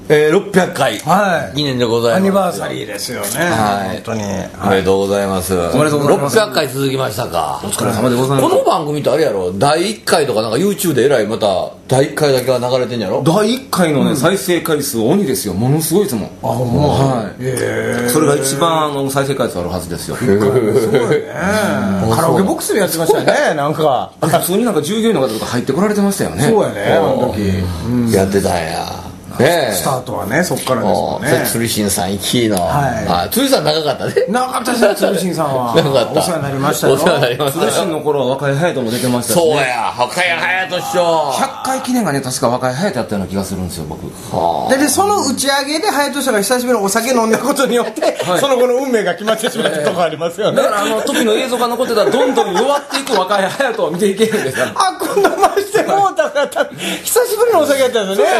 600回記念でございます。 アニバーサリーですよね。本当におめでとうございます。おめでとうございます。600回続きましたか。 お疲れ様でございます。 この番組ってあれやろ、第1回とかなんか YouTube でえらいまた第1回だけは流れてんやろ。 第1回のね、再生回数鬼ですよ。ものすごいですもん。はい。それが一番再生回数あるはずですよ。 すごいね。カラオケボックスでやってましたよね。なんか普通になんか従業員の方とか入ってこられてましたよね。 そうやね、あの時やってたんや。 スタートはね、そっからですもんね。 鶴新さん1位の。鶴新さん長かったね。 長かったですね、鶴新さんは。 長かった。 お世話になりましたよ。 お世話になりました。 鶴新の頃は若井隼人も出てましたしね。 そうや、若井隼人師匠。 100回記念がね、確か若井隼人やったような気がするんですよ、僕。 で、その打ち上げで隼人さんが久しぶりにお酒飲んだことによって、その後の運命が決まってしまったとこありますよね。 だから時の映像が残ってたらどんどん弱っていく若井隼人を見ていけるんですよ。 あ、こんなましてもうだから久しぶりのお酒やったんですよね。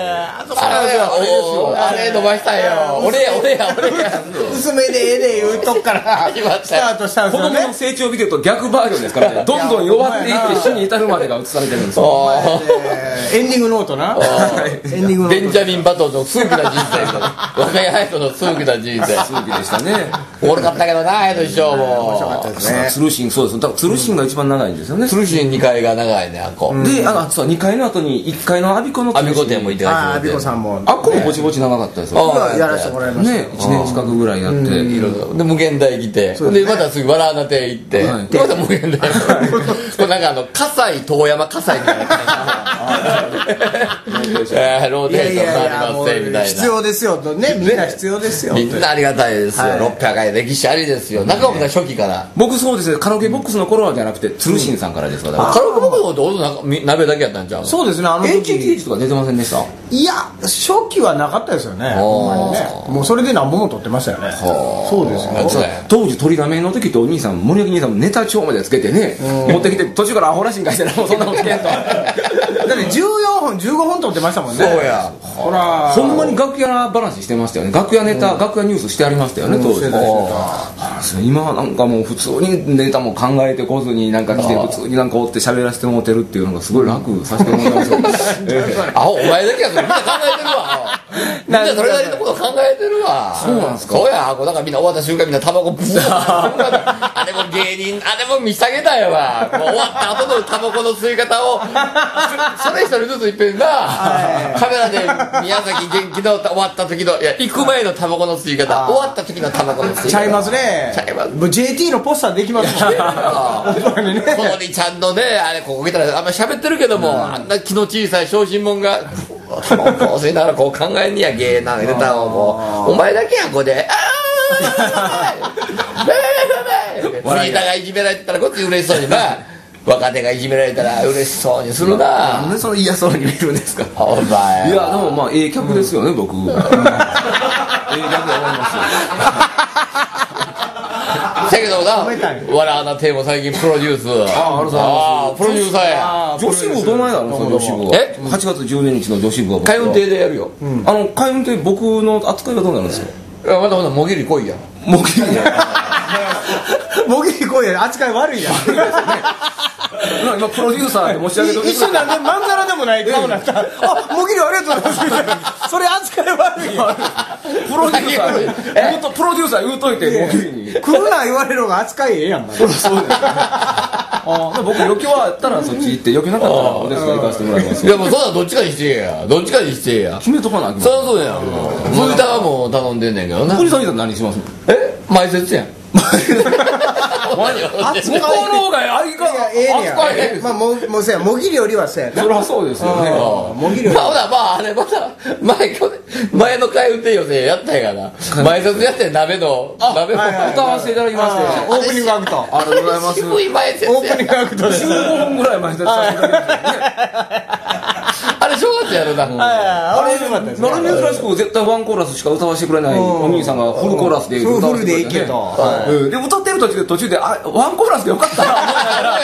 あれ伸ばしたんよ。俺や薄めでええで言うとこからスタートしたんですよね。 子供の成長ビデオと逆バージョンですからね。どんどん弱っていって死に至るまでが映されてるんですよ。 エンディングノートな。エンディングノート。 ベンジャミン・バトンの数奇な人生。若い隼人の数奇な人生。 数奇でしたね。 おもろかったけどな、隼人師匠も。 面白かったですね。 鶴新、そうです。だから鶴新が一番長いんですよね。 鶴新2階が長いね、あっこ。 で、そう2階の後に1階のアビコのアビコ店もいてあ、アビコさんも。 あっこもぼちぼち長かったですよ。 やらせてもらいましたね、1年近くぐらいやって。 いろいろ。で、無限大来て。で、また次、わらあな亭行って。また無限大。これなんか葛西、遠山葛西みたいな感じ。ローテーションがありますね、みたいな。 必要ですよ。ね、みんな必要ですよ。 みんなありがたいですよ。600回歴史ありですよ。中岡さん初期から。 僕そうですね、カラオケボックスの頃じゃなくて、鶴新さんからですから。 カラオケボックスの頃って鍋だけやったんちゃう？ そうですね、 HTH とか出てませんでした？ いや、初期はなかったですよね。もうそれで何本も撮ってましたよね。そうですよ。 当時取りだめの時ってお兄さん、森脇兄さんもネタ帳までつけてね、持ってきて途中からアホらしいんかしたらもうそんなもんつけんと。だって14本15本撮ってましたもんね。 そうや。 ほら、ほんまに楽屋話してましたよね。楽屋ネタ、楽屋ニュースしてありましたよね、当時。今はなんかもう普通にネタも考えてこずになんか来て普通になんか追って喋らせてもらってるっていうのがすごい楽させてもらいますよ。 あ、お前だけやそれみんな考えてるわ。みんなそれなりのこと考えてるわ。 そうなんですか。 そうや、だからみんな終わった瞬間みんなタバコブーあれも芸人、あれも見下げたよわ。もう終わった後のタバコの吸い方をそれ一人ずついっぺんなカメラで宮崎元気の終わった時の、いや行く前のタバコの吸い方、終わった時のタバコの吸い方ちゃいますね。 ちゃいます。 もう JT のポスターできますもんね。 このりちゃんのね、あれここ来たらあんまり喋ってるけども、あんな気の小さい小心者がタバコを吸いながらこう考えんにや芸なネタをもうお前だけやんここで杉田がいじめられてたらこっち嬉しそうにな、若手がいじめられたら嬉しそうにするな。 なんでその嫌そうに見るんですか。 お前いやでもまあええ客ですよね、僕。ええ客で思いますよ。 だけどな、わらあな亭も最近プロデュース。 ありがとうございます。 プロデューサーや。 女子部どないなの、その女子部は。8月12日の女子部は。 海運亭でやるよ。 海運亭僕の扱いはどうなるんですか。 またもぎり来いや。 もぎりもぎり声扱い悪いやん。 今プロデューサーで申し上げておきます。 一緒なんでまんざらでもない顔なったら、あ、もぎりありがとうございます。それ扱い悪いやん。 プロデューサーもっとプロデューサー言うといて、もぎりに来るな言われるのが扱いええやん。 そうですね。僕余興あったらそっち行って、余興なかったらお手伝い行かせてもらいます。 いやもうそんなんどっちかにしてや。どっちかにしてや。 決めとかなあきまそうそうやん。フータはもう頼んでんねんけどな。 福利さんに何します？ 前説やん。 向こうの方が相扱いええねや。まあもうせや、もぎりよりはせやな。 そりゃそうですよね。 もぎりより。 まああれまた前の回運転予選やったんやから前説やって鍋の歌わせていただきまして、 オープニングアクト。 ありがとうございます。 渋い前説や。 オープニングアクトで 15分ぐらい前説させていただきましたね。 あれ正月やるな。 あれよかったですね。 なら珍しく絶対ワンコーラスしか歌わせてくれないお兄さんがフルコーラスで歌わせてくれて、 フルでいけと。 で歌ってる途中でワンコーラスでよかったな思いながら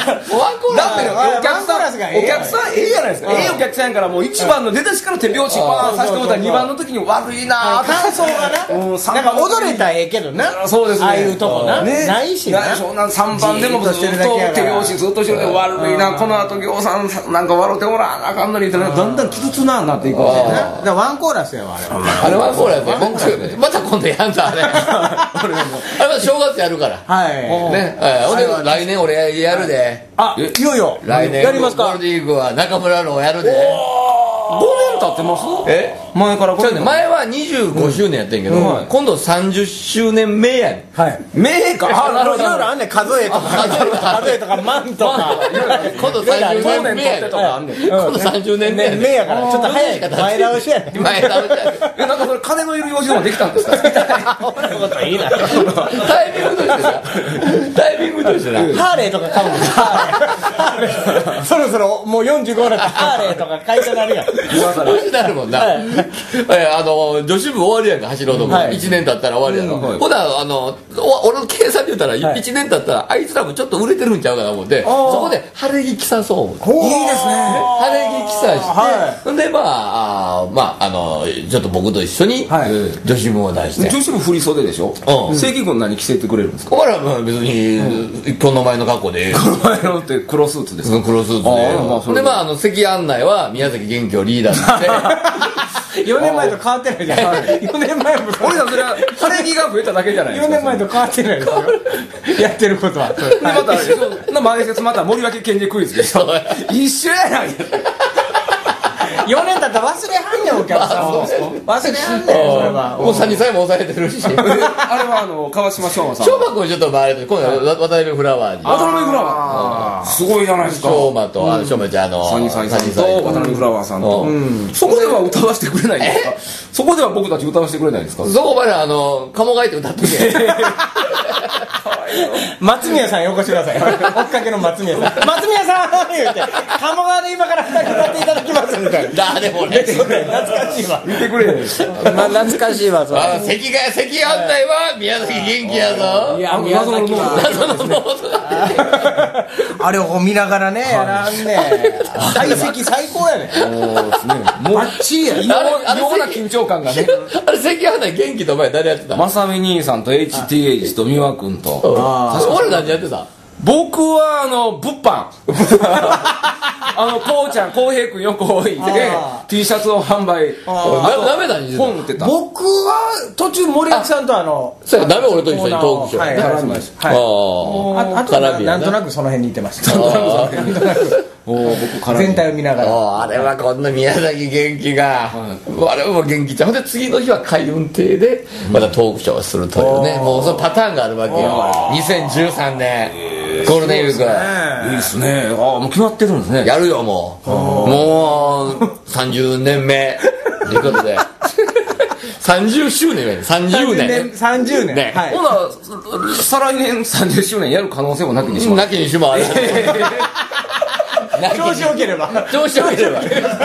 ワンコーラスだってねお客さんええじゃないですか。ええお客さんやからもう1番の出だしから手拍子バーンさせてもらったら2番の時に悪いな感想がな、なんか踊れたらええけどな。 そうですね。 ああいうとこな。ないしな。 3番でもずっと手拍子ずっとしてるで悪いな、この後行さんなんか笑ってもらわなあかんのにってだんだん傷つなっていくわけね。 だからワンコーラスやわ、 あれワンコーラスやまた今度やんだあれ。あれ正月やるから。 はい。 ね。俺来年俺やるで。 あ、いよいよ。 来年やりますか。 ゴールデンウィークは中村のやるで。 5年経ってます。前から 5年。前は25周年やってんけど、今度30周年目やねん。 はい。 目か。 あ、なるほど。いろいろあんねん、数えとかマンとか。 今度30年目やねん。今度30年目やから、ちょっと早いから前倒しやねん。 前倒しやねん。 なんかそれ金のいる用事でもできたんですか。 俺のこといいな。タイミングとしてな。タイミングとしてな。 ハーレーとか買うもん。ハーレー。そろそろもう45になってハーレーとか買いたなるやん。 走なるもんな。女子部終わりやんか、走ろうとも。1年経ったら終わりやろ。ほな、俺の計算で言ったら、1年経ったら、あいつらもちょっと売れてるんちゃうかな思って、そこで晴れ着着さそう思って。 いいですね。 晴れ着着さして、で、ちょっと僕と一緒に、女子部を出して。 女子部振り袖でしょ。正規軍何着せてくれるんですか。 これは別に、この前の格好で。 この前のって黒スーツですか。 黒スーツで。で、席案内は宮崎元気をリーダーとして。 4年前と変わってないじゃん。4年前も俺らそれは晴れ着が増えただけじゃないですか。 4年前と変わってないですよ。やってることは。でまた前説また森脇健児クイズでしょ。一緒やない。 4年経ったら忘れはんねん、お客さんを。忘れはんねん、それは。 もう3人さえも抑えてるし。あれは川島翔馬さん。 翔馬君ちょっと回れて、今度は渡辺フラワーに。 渡辺フラワーすごいじゃないですか。 翔馬と、翔馬ちゃんサニーさんと渡辺フラワーさんと。そこでは歌わせてくれないんですか。そこでは僕たち歌わせてくれないんですか。 そこまで鴨がいて歌ってけ。 松宮さんよこしてください。追っかけの松宮さん。松宮さん言うて、鴨川で今から2人歌っていただきますみたいな。 誰もね。 懐かしいわ。 見てくれ。 懐かしいわ、それ。 席案内は宮崎元気やぞ。 いや、謎のノート。あれを見ながらね、やらんね。大席最高やね。もうバッチリや。 ような緊張感がね。 あれ席案内元気とお前誰やってた。 まさみ兄さんと HTH と美和君と。 俺何やってた。 僕は物販こうちゃん浩平君横置いて T シャツを販売。 ダメだに本売ってた。 僕は途中森脇さんとそうやダメ俺と一緒にトークショー絡みました。あとなんとなくその辺にいてました。僕全体を見ながら。 あれはこんな宮崎元気があれも元気ちゃん。ほんで次の日は海運亭でまたトークショーをするというね、もうそのパターンがあるわけよ。2013年ゴールデンウィーク。 いいですね。もう決まってるんですね。 やるよもう30年目ということで30周年目30年ほな再来年30周年やる可能性もなきにしもなきにしもある。 調子よければ調子よければ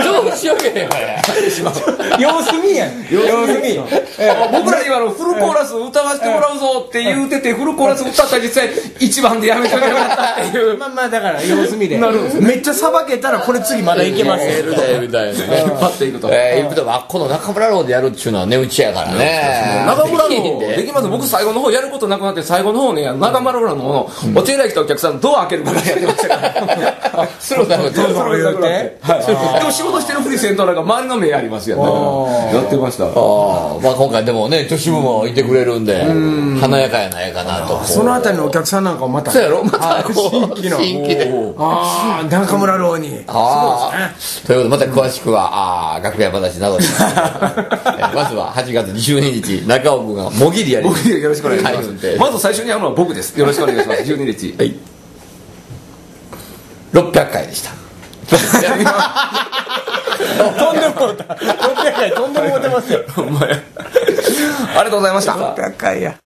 様子見やん。様子見。 僕ら今フルコーラス歌わせてもらうぞって言うてて、フルコーラス歌ったら実際1番でやめてくれなかったっていう。 まあだから様子見でめっちゃさばけたらこれ次まだいけますよみたいなね。 パッていくとこの中村ローでやるっていうのは値打ちやからね。 中村ローできます。僕最後の方やることなくなって、最後の方ね中村ローのお手洗い来たお客さんドア開けるからやってましたからスローだろうってでも仕事してるふりせんとなんか周りの目ありますよね。やってました。 今回でもね女子部もいてくれるんで華やかやないかなと。 そのあたりのお客さんなんかもまたそうやろ、また新規で中村ローに。 ということでまた詳しくは楽屋話などでまずは8月12日中尾君がもぎりやります。 よろしくお願いします。まず最初に会うのは僕です。よろしくお願いします。12日。はい。 600回でした。 とんでも600回とんでも持てますよ。 ありがとうございました。 600回や。